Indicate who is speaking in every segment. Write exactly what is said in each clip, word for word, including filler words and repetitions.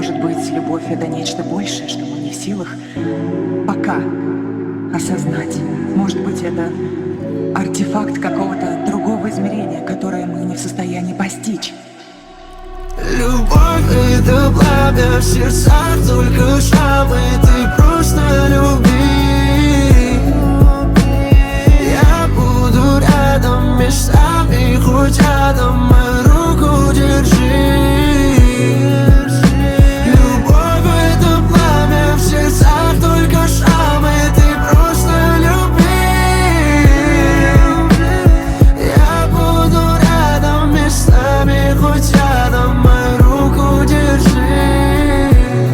Speaker 1: Может быть, любовь — это нечто большее, что мы не в силах пока осознать. Может быть, это артефакт какого-то другого измерения, которое мы не в состоянии постичь.
Speaker 2: Любовь — это пламя в сердцах, только шрамы, ты просто люби. Я буду рядом местами, хоть рядом, мою руку держи. Любовь — это пламя в сердцах, только шрамы, ты просто люби. Я буду рядом местами, хоть рядом, мою руку держи.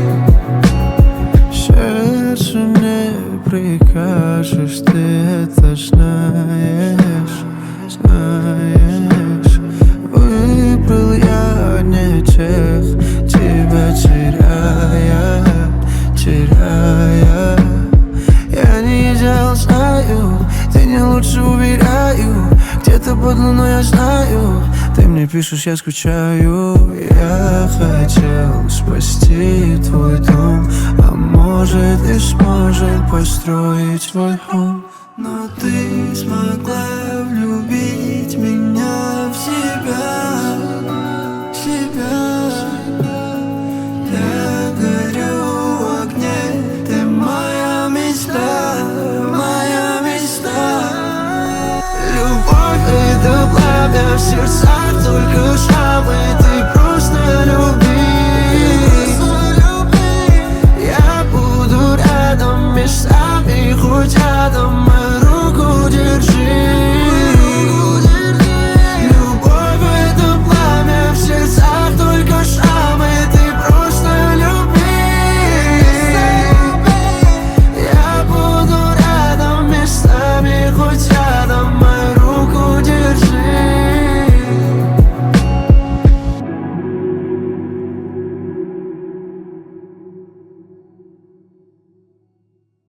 Speaker 2: Сердцу не прикажешь, ты это знаешь, знаешь. Выбрал я не тех, тебя теряя, теряя. Я не идеал, знаю, ты не лучше, уверяю. Где-то под луной я знаю, ты мне пишешь, я скучаю. Я хотел спасти твой дом, а может и сможем построить свой хом. Но ты смогла влюбить меня в себя, себя. Я горю в огне, ты моя мечта, моя мечта. Любовь — это пламя в сердцах, только